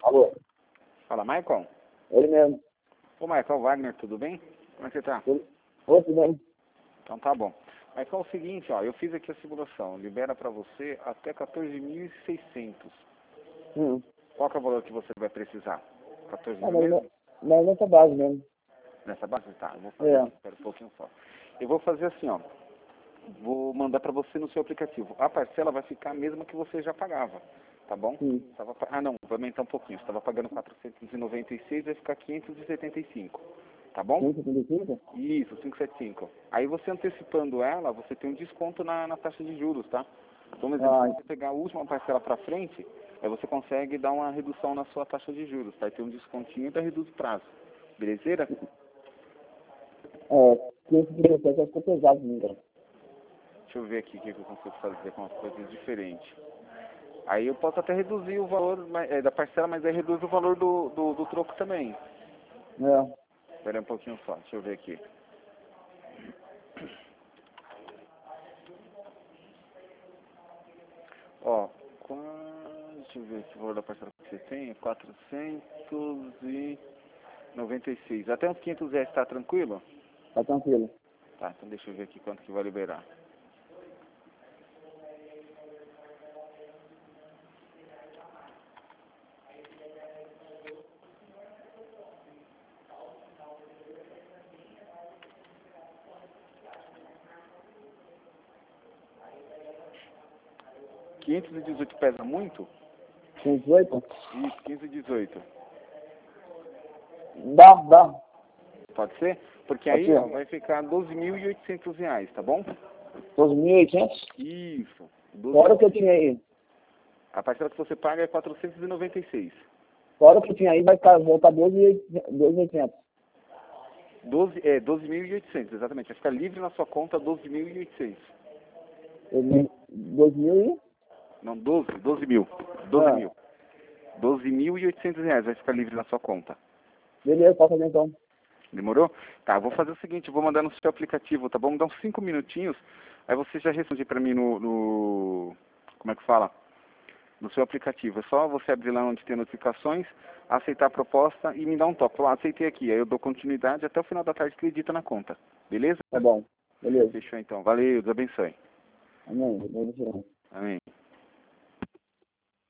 Alô? Fala, Michael. Ele mesmo. Ô, Michael Wagner, tudo bem? Como é que você tá? Oi, tudo bem? Então tá bom. Michael, é o seguinte, ó, eu fiz aqui a simulação. Libera pra você até 14.600. Qual que é o valor que você vai precisar? 14 mil mesmo? Mas nessa base mesmo. Nessa base? Tá, eu vou fazer aqui, espera um pouquinho só. Eu vou fazer assim, ó. Vou mandar pra você no seu aplicativo. A parcela vai ficar a mesma que você já pagava, tá bom? Sim. Não, vai aumentar um pouquinho. Você estava pagando 496, vai ficar 575, tá bom? 175? Isso, 575. Aí você antecipando ela, você tem um desconto na taxa de juros, tá? Então, por exemplo, se você pegar a última parcela pra frente, aí você consegue dar uma redução na sua taxa de juros, tá? E tem um descontinho e ainda reduz o prazo. Belezeira? 577 vai ficar pesado, né, cara? Deixa eu ver aqui o que eu consigo fazer com as coisas diferentes. Aí eu posso até reduzir o valor da parcela, mas aí reduz o valor do troco também. Espera um pouquinho só, deixa eu ver aqui. Ó, deixa eu ver se o valor da parcela que você tem é 496. Até uns 500 reais, tá tranquilo? Tá tranquilo. Tá, então deixa eu ver aqui quanto que vai liberar. R$ 518 pesa muito? 118? Isso, 518. Dá. Pode ser? Porque aí ó, vai ficar R$ 12.800, tá bom? 12.800? Isso. Fora o que eu tinha aí. A parcela que você paga é 496. Fora o que eu tinha aí vai voltar 12.800. 12.800, exatamente. Vai ficar livre na sua conta 12.800. 2.000 e? Não, 12 mil. 12 mil. 12.800 reais vai ficar livre na sua conta. Beleza, pode fazer então. Demorou? Tá, vou fazer o seguinte, eu vou mandar no seu aplicativo, tá bom? Me dá uns 5 minutinhos, aí você já responde pra mim como é que fala? No seu aplicativo. É só você abrir lá onde tem notificações, aceitar a proposta e me dar um toque. Falar, aceitei aqui. Aí eu dou continuidade até o final da tarde, acredita na conta. Beleza? Tá bom. Beleza. Fechou então. Valeu, Deus abençoe. Amém. Amém.